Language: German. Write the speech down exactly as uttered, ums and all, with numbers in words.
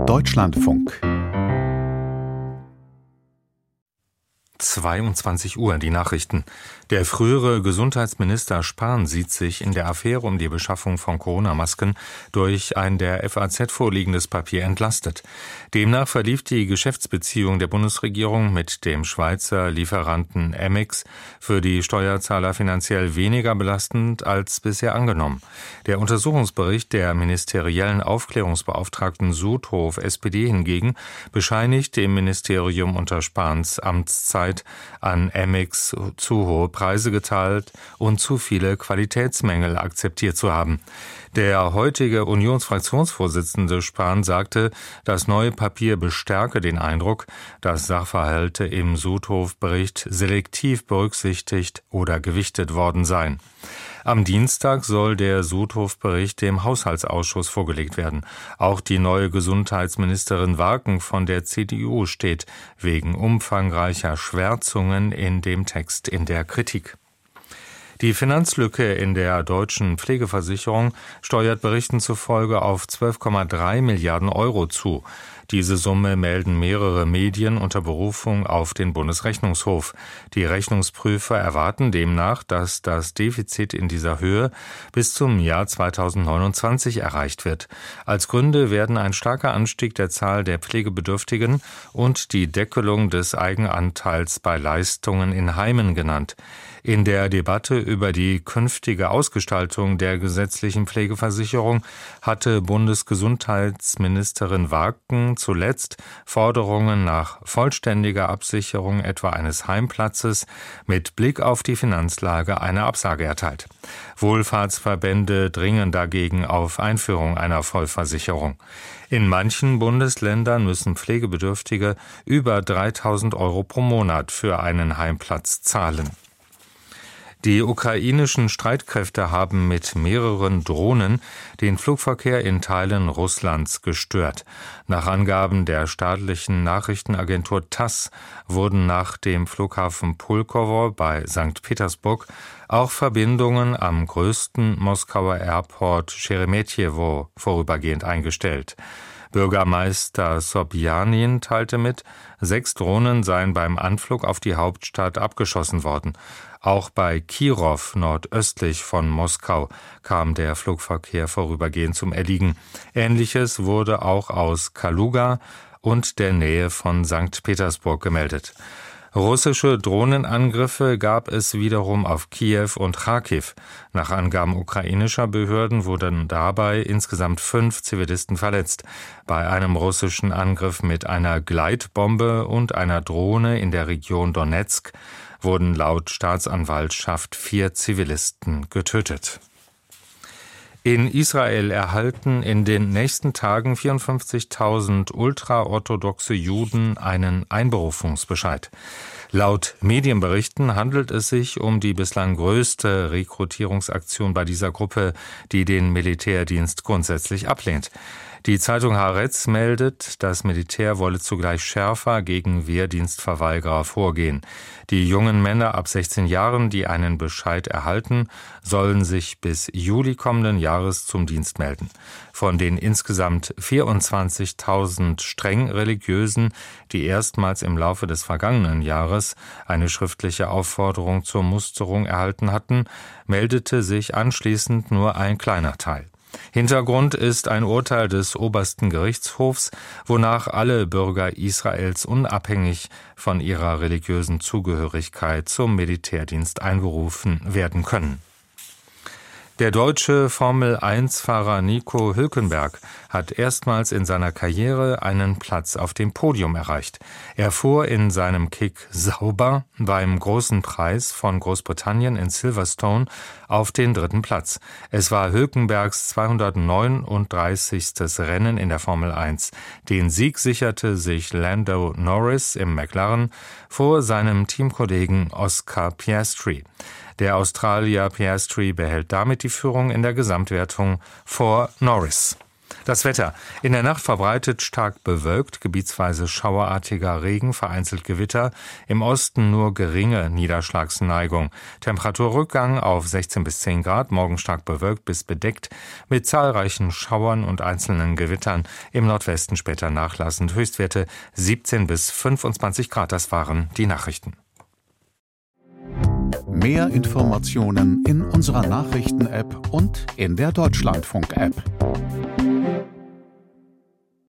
Deutschlandfunk. zweiundzwanzig Uhr, die Nachrichten. Der frühere Gesundheitsminister Spahn sieht sich in der Affäre um die Beschaffung von Corona-Masken durch ein der F A Z vorliegendes Papier entlastet. Demnach verlief die Geschäftsbeziehung der Bundesregierung mit dem Schweizer Lieferanten Emix für die Steuerzahler finanziell weniger belastend als bisher angenommen. Der Untersuchungsbericht der ministeriellen Aufklärungsbeauftragten Sudhof S P D hingegen bescheinigt dem Ministerium unter Spahns Amtszeit an Emix zu hohe Preise gezahlt und zu viele Qualitätsmängel akzeptiert zu haben. Der heutige Unionsfraktionsvorsitzende Spahn sagte, das neue Papier bestärke den Eindruck, dass Sachverhalte im Sudhof-Bericht selektiv berücksichtigt oder gewichtet worden seien. Am Dienstag soll der Sudhof-Bericht dem Haushaltsausschuss vorgelegt werden. Auch die neue Gesundheitsministerin Warken von der C D U steht wegen umfangreicher Schwärzungen in dem Text in der Kritik. Die Finanzlücke in der deutschen Pflegeversicherung steuert Berichten zufolge auf zwölf Komma drei Milliarden Euro zu. Diese Summe melden mehrere Medien unter Berufung auf den Bundesrechnungshof. Die Rechnungsprüfer erwarten demnach, dass das Defizit in dieser Höhe bis zum Jahr zweitausendneunundzwanzig erreicht wird. Als Gründe werden ein starker Anstieg der Zahl der Pflegebedürftigen und die Deckelung des Eigenanteils bei Leistungen in Heimen genannt. In der Debatte über die künftige Ausgestaltung der gesetzlichen Pflegeversicherung hatte Bundesgesundheitsministerin Warken zuletzt Forderungen nach vollständiger Absicherung etwa eines Heimplatzes mit Blick auf die Finanzlage eine Absage erteilt. Wohlfahrtsverbände dringen dagegen auf Einführung einer Vollversicherung. In manchen Bundesländern müssen Pflegebedürftige über dreitausend Euro pro Monat für einen Heimplatz zahlen. Die ukrainischen Streitkräfte haben mit mehreren Drohnen den Flugverkehr in Teilen Russlands gestört. Nach Angaben der staatlichen Nachrichtenagentur TASS wurden nach dem Flughafen Pulkowo bei Sankt Petersburg auch Verbindungen am größten Moskauer Airport Scheremetjewo vorübergehend eingestellt. Bürgermeister Sobjanin teilte mit, sechs Drohnen seien beim Anflug auf die Hauptstadt abgeschossen worden. Auch bei Kirov, nordöstlich von Moskau, kam der Flugverkehr vorübergehend zum Erliegen. Ähnliches wurde auch aus Kaluga und der Nähe von Sankt Petersburg gemeldet. Russische Drohnenangriffe gab es wiederum auf Kiew und Charkiw. Nach Angaben ukrainischer Behörden wurden dabei insgesamt fünf Zivilisten verletzt. Bei einem russischen Angriff mit einer Gleitbombe und einer Drohne in der Region Donezk wurden laut Staatsanwaltschaft vier Zivilisten getötet. In Israel erhalten in den nächsten Tagen vierundfünfzigtausend ultraorthodoxe Juden einen Einberufungsbescheid. Laut Medienberichten handelt es sich um die bislang größte Rekrutierungsaktion bei dieser Gruppe, die den Militärdienst grundsätzlich ablehnt. Die Zeitung Haaretz meldet, das Militär wolle zugleich schärfer gegen Wehrdienstverweigerer vorgehen. Die jungen Männer ab sechzehn Jahren, die einen Bescheid erhalten, sollen sich bis Juli kommenden Jahres zum Dienst melden. Von den insgesamt vierundzwanzigtausend streng Religiösen, die erstmals im Laufe des vergangenen Jahres eine schriftliche Aufforderung zur Musterung erhalten hatten, meldete sich anschließend nur ein kleiner Teil. Hintergrund ist ein Urteil des obersten Gerichtshofs, wonach alle Bürger Israels unabhängig von ihrer religiösen Zugehörigkeit zum Militärdienst einberufen werden können. Der deutsche Formel eins Fahrer Nico Hülkenberg hat erstmals in seiner Karriere einen Platz auf dem Podium erreicht. Er fuhr in seinem Kick sauber beim Großen Preis von Großbritannien in Silverstone auf den dritten Platz. Es war Hülkenbergs zweihundertneununddreißigste Rennen in der Formel eins. Den Sieg sicherte sich Lando Norris im McLaren vor seinem Teamkollegen Oscar Piastri. Der Australier Piastri behält damit die Führung in der Gesamtwertung vor Norris. Das Wetter. In der Nacht verbreitet stark bewölkt, gebietsweise schauerartiger Regen, vereinzelt Gewitter. Im Osten nur geringe Niederschlagsneigung. Temperaturrückgang auf sechzehn bis zehn Grad, morgen stark bewölkt bis bedeckt, mit zahlreichen Schauern und einzelnen Gewittern. Im Nordwesten später nachlassend. Höchstwerte siebzehn bis fünfundzwanzig Grad. Das waren die Nachrichten. Mehr Informationen in unserer Nachrichten-App und in der Deutschlandfunk-App.